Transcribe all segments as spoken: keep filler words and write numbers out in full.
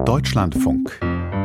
Deutschlandfunk.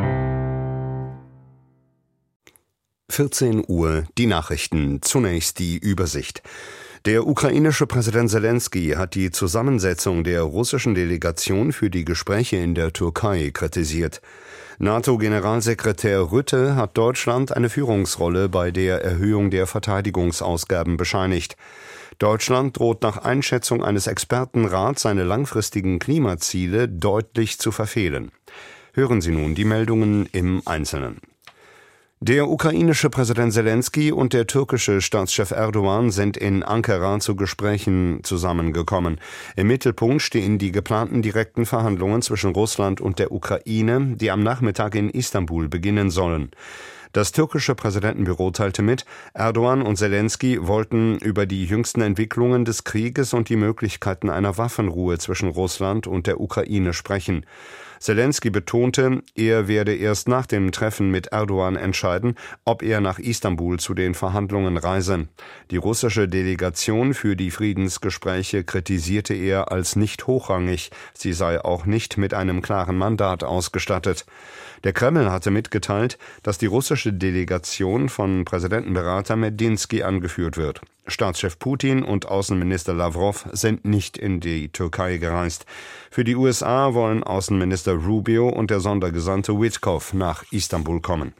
vierzehn Uhr, die Nachrichten. Zunächst die Übersicht. Der ukrainische Präsident Selenskyj hat die Zusammensetzung der russischen Delegation für die Gespräche in der Türkei kritisiert. NATO-Generalsekretär Rutte hat Deutschland eine Führungsrolle bei der Erhöhung der Verteidigungsausgaben bescheinigt. Deutschland droht nach Einschätzung eines Expertenrats seine langfristigen Klimaziele deutlich zu verfehlen. Hören Sie nun die Meldungen im Einzelnen. Der ukrainische Präsident Selenskyj und der türkische Staatschef Erdogan sind in Ankara zu Gesprächen zusammengekommen. Im Mittelpunkt stehen die geplanten direkten Verhandlungen zwischen Russland und der Ukraine, die am Nachmittag in Istanbul beginnen sollen. Das türkische Präsidentenbüro teilte mit, Erdogan und Selenskyj wollten über die jüngsten Entwicklungen des Krieges und die Möglichkeiten einer Waffenruhe zwischen Russland und der Ukraine sprechen. Selenskyj betonte, er werde erst nach dem Treffen mit Erdogan entscheiden, ob er nach Istanbul zu den Verhandlungen reise. Die russische Delegation für die Friedensgespräche kritisierte er als nicht hochrangig, sie sei auch nicht mit einem klaren Mandat ausgestattet. Der Kreml hatte mitgeteilt, dass die russische Delegation von Präsidentenberater Medinsky angeführt wird. Staatschef Putin und Außenminister Lavrov sind nicht in die Türkei gereist. Für die U S A wollen Außenminister Rubio und der Sondergesandte Witkow nach Istanbul kommen.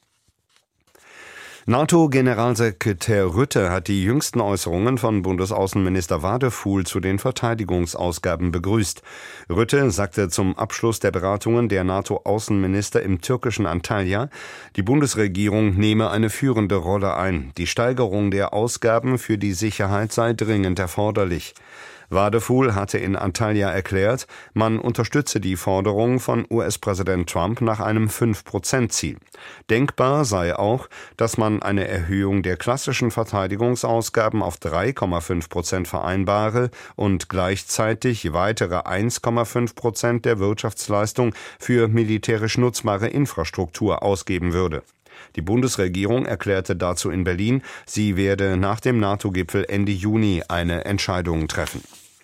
NATO-Generalsekretär Rutte hat die jüngsten Äußerungen von Bundesaußenminister Wadefuhl zu den Verteidigungsausgaben begrüßt. Rutte sagte zum Abschluss der Beratungen der NATO-Außenminister im türkischen Antalya, die Bundesregierung nehme eine führende Rolle ein. Die Steigerung der Ausgaben für die Sicherheit sei dringend erforderlich. Wadefuhl hatte in Antalya erklärt, man unterstütze die Forderung von U S-Präsident Trump nach einem fünf Prozent Ziel. Denkbar sei auch, dass man eine Erhöhung der klassischen Verteidigungsausgaben auf drei Komma fünf Prozent vereinbare und gleichzeitig weitere eins Komma fünf Prozent der Wirtschaftsleistung für militärisch nutzbare Infrastruktur ausgeben würde. Die Bundesregierung erklärte dazu in Berlin, sie werde nach dem NATO-Gipfel Ende Juni eine Entscheidung treffen.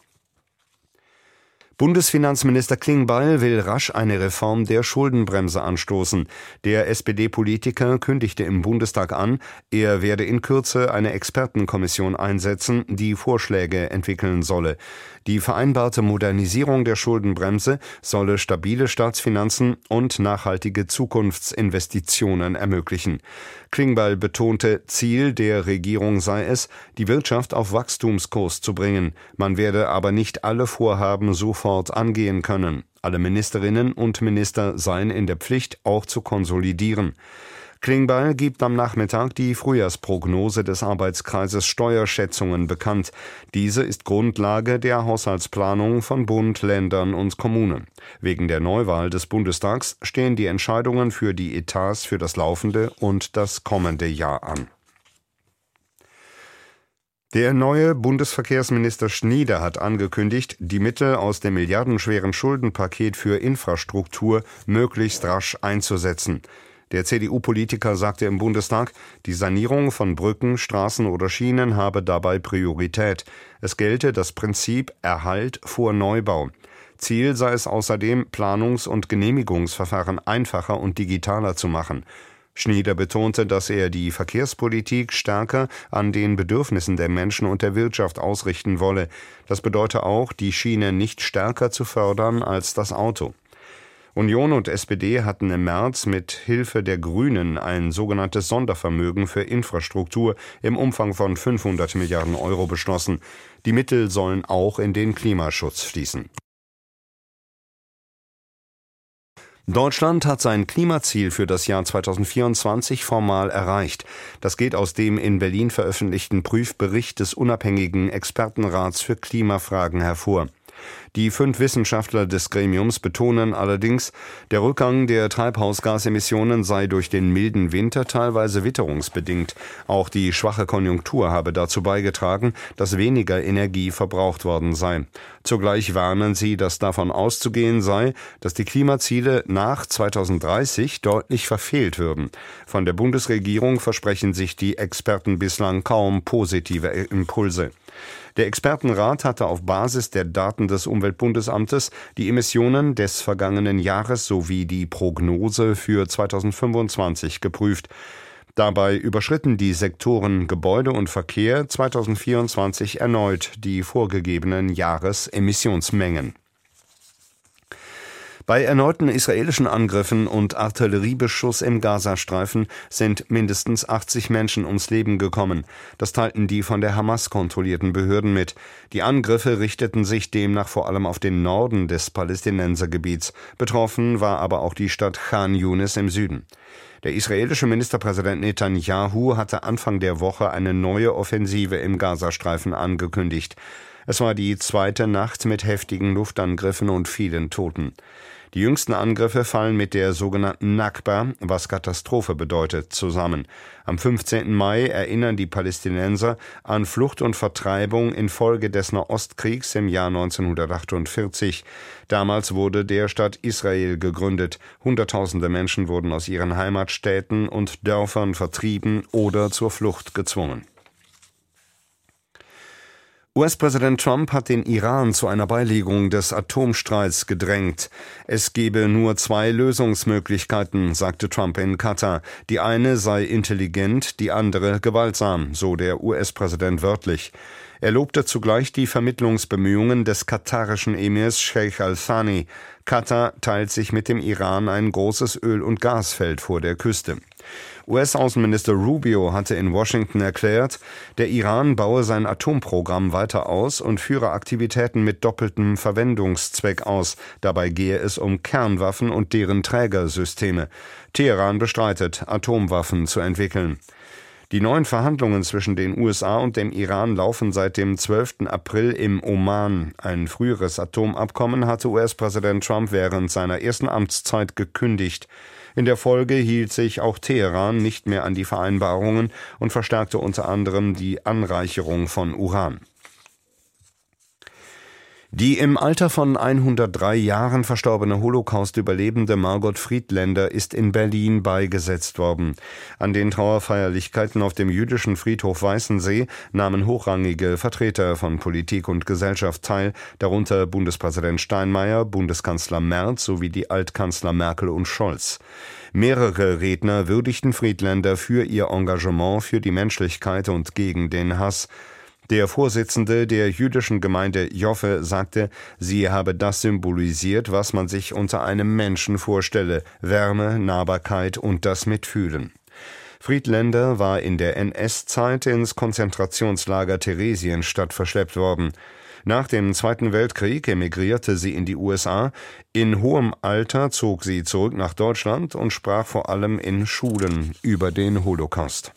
Bundesfinanzminister Klingbeil will rasch eine Reform der Schuldenbremse anstoßen. Der S P D-Politiker kündigte im Bundestag an, er werde in Kürze eine Expertenkommission einsetzen, die Vorschläge entwickeln solle. Die vereinbarte Modernisierung der Schuldenbremse solle stabile Staatsfinanzen und nachhaltige Zukunftsinvestitionen ermöglichen. Klingbeil betonte, Ziel der Regierung sei es, die Wirtschaft auf Wachstumskurs zu bringen. Man werde aber nicht alle Vorhaben sofort angehen können. Alle Ministerinnen und Minister seien in der Pflicht, auch zu konsolidieren. Klingbeil gibt am Nachmittag die Frühjahrsprognose des Arbeitskreises Steuerschätzungen bekannt. Diese ist Grundlage der Haushaltsplanung von Bund, Ländern und Kommunen. Wegen der Neuwahl des Bundestags stehen die Entscheidungen für die Etats für das laufende und das kommende Jahr an. Der neue Bundesverkehrsminister Schnieder hat angekündigt, die Mittel aus dem milliardenschweren Schuldenpaket für Infrastruktur möglichst rasch einzusetzen. Der C D U-Politiker sagte im Bundestag, die Sanierung von Brücken, Straßen oder Schienen habe dabei Priorität. Es gelte das Prinzip Erhalt vor Neubau. Ziel sei es außerdem, Planungs- und Genehmigungsverfahren einfacher und digitaler zu machen. Schnieder betonte, dass er die Verkehrspolitik stärker an den Bedürfnissen der Menschen und der Wirtschaft ausrichten wolle. Das bedeute auch, die Schiene nicht stärker zu fördern als das Auto. Union und S P D hatten im März mit Hilfe der Grünen ein sogenanntes Sondervermögen für Infrastruktur im Umfang von fünfhundert Milliarden Euro beschlossen. Die Mittel sollen auch in den Klimaschutz fließen. Deutschland hat sein Klimaziel für das Jahr zweitausendvierundzwanzig formal erreicht. Das geht aus dem in Berlin veröffentlichten Prüfbericht des unabhängigen Expertenrats für Klimafragen hervor. Die fünf Wissenschaftler des Gremiums betonen allerdings, der Rückgang der Treibhausgasemissionen sei durch den milden Winter teilweise witterungsbedingt. Auch die schwache Konjunktur habe dazu beigetragen, dass weniger Energie verbraucht worden sei. Zugleich warnen sie, dass davon auszugehen sei, dass die Klimaziele nach zweitausenddreißig deutlich verfehlt würden. Von der Bundesregierung versprechen sich die Experten bislang kaum positive Impulse. Der Expertenrat hatte auf Basis der Daten des Umweltbundesamtes die Emissionen des vergangenen Jahres sowie die Prognose für zweitausendfünfundzwanzig geprüft. Dabei überschritten die Sektoren Gebäude und Verkehr zweitausendvierundzwanzig erneut die vorgegebenen Jahresemissionsmengen. Bei erneuten israelischen Angriffen und Artilleriebeschuss im Gazastreifen sind mindestens achtzig Menschen ums Leben gekommen. Das teilten die von der Hamas kontrollierten Behörden mit. Die Angriffe richteten sich demnach vor allem auf den Norden des Palästinensergebiets. Betroffen war aber auch die Stadt Khan Yunis im Süden. Der israelische Ministerpräsident Netanyahu hatte Anfang der Woche eine neue Offensive im Gazastreifen angekündigt. Es war die zweite Nacht mit heftigen Luftangriffen und vielen Toten. Die jüngsten Angriffe fallen mit der sogenannten Nakba, was Katastrophe bedeutet, zusammen. Am fünfzehnten Mai erinnern die Palästinenser an Flucht und Vertreibung infolge des Nahostkriegs im Jahr neunzehnhundertachtundvierzig. Damals wurde der Staat Israel gegründet. Hunderttausende Menschen wurden aus ihren Heimatstädten und Dörfern vertrieben oder zur Flucht gezwungen. U S-Präsident Trump hat den Iran zu einer Beilegung des Atomstreits gedrängt. Es gebe nur zwei Lösungsmöglichkeiten, sagte Trump in Katar. Die eine sei intelligent, die andere gewaltsam, so der U S-Präsident wörtlich. Er lobte zugleich die Vermittlungsbemühungen des katarischen Emirs Sheikh Al-Thani. Katar teilt sich mit dem Iran ein großes Öl- und Gasfeld vor der Küste. U S-Außenminister Rubio hatte in Washington erklärt, der Iran baue sein Atomprogramm weiter aus und führe Aktivitäten mit doppeltem Verwendungszweck aus. Dabei gehe es um Kernwaffen und deren Trägersysteme. Teheran bestreitet, Atomwaffen zu entwickeln. Die neuen Verhandlungen zwischen den U S A und dem Iran laufen seit dem zwölften April im Oman. Ein früheres Atomabkommen hatte U S-Präsident Trump während seiner ersten Amtszeit gekündigt. In der Folge hielt sich auch Teheran nicht mehr an die Vereinbarungen und verstärkte unter anderem die Anreicherung von Uran. Die im Alter von hundertdrei Jahren verstorbene Holocaust-Überlebende Margot Friedländer ist in Berlin beigesetzt worden. An den Trauerfeierlichkeiten auf dem jüdischen Friedhof Weißensee nahmen hochrangige Vertreter von Politik und Gesellschaft teil, darunter Bundespräsident Steinmeier, Bundeskanzler Merz sowie die Altkanzler Merkel und Scholz. Mehrere Redner würdigten Friedländer für ihr Engagement für die Menschlichkeit und gegen den Hass. Der Vorsitzende der jüdischen Gemeinde Joffe sagte, sie habe das symbolisiert, was man sich unter einem Menschen vorstelle: Wärme, Nahbarkeit und das Mitfühlen. Friedländer war in der N S-Zeit ins Konzentrationslager Theresienstadt verschleppt worden. Nach dem Zweiten Weltkrieg emigrierte sie in die U S A. In hohem Alter zog sie zurück nach Deutschland und sprach vor allem in Schulen über den Holocaust.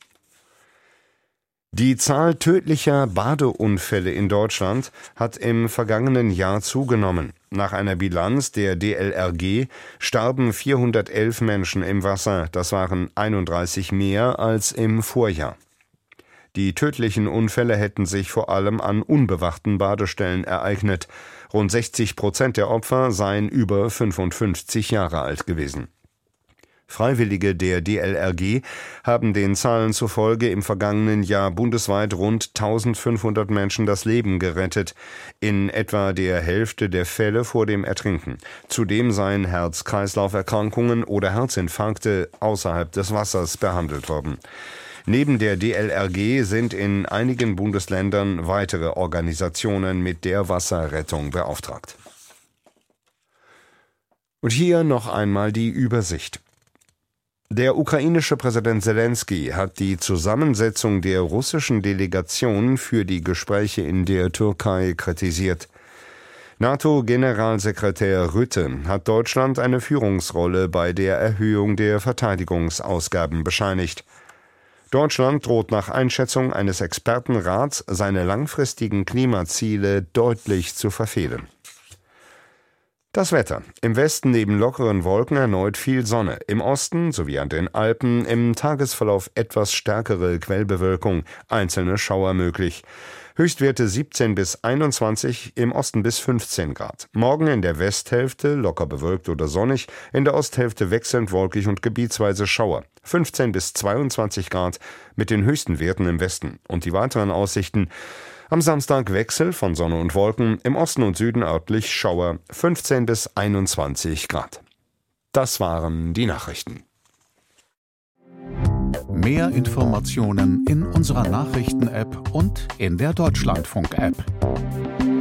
Die Zahl tödlicher Badeunfälle in Deutschland hat im vergangenen Jahr zugenommen. Nach einer Bilanz der D L R G starben vierhundertelf Menschen im Wasser. Das waren einunddreißig mehr als im Vorjahr. Die tödlichen Unfälle hätten sich vor allem an unbewachten Badestellen ereignet. Rund sechzig Prozent der Opfer seien über fünfundfünfzig Jahre alt gewesen. Freiwillige der D L R G haben den Zahlen zufolge im vergangenen Jahr bundesweit rund eintausendfünfhundert Menschen das Leben gerettet, in etwa der Hälfte der Fälle vor dem Ertrinken. Zudem seien Herz-Kreislauf-Erkrankungen oder Herzinfarkte außerhalb des Wassers behandelt worden. Neben der D L R G sind in einigen Bundesländern weitere Organisationen mit der Wasserrettung beauftragt. Und hier noch einmal die Übersicht. Der ukrainische Präsident Selenskyj hat die Zusammensetzung der russischen Delegation für die Gespräche in der Türkei kritisiert. NATO-Generalsekretär Rutte hat Deutschland eine Führungsrolle bei der Erhöhung der Verteidigungsausgaben bescheinigt. Deutschland droht nach Einschätzung eines Expertenrats, seine langfristigen Klimaziele deutlich zu verfehlen. Das Wetter. Im Westen neben lockeren Wolken erneut viel Sonne. Im Osten sowie an den Alpen im Tagesverlauf etwas stärkere Quellbewölkung, einzelne Schauer möglich. Höchstwerte siebzehn bis einundzwanzig, im Osten bis fünfzehn Grad. Morgen in der Westhälfte locker bewölkt oder sonnig, in der Osthälfte wechselnd wolkig und gebietsweise Schauer. fünfzehn bis zweiundzwanzig Grad mit den höchsten Werten im Westen. Und die weiteren Aussichten: Am Samstag Wechsel von Sonne und Wolken, im Osten und Süden örtlich Schauer, fünfzehn bis einundzwanzig Grad. Das waren die Nachrichten. Mehr Informationen in unserer Nachrichten-App und in der Deutschlandfunk-App.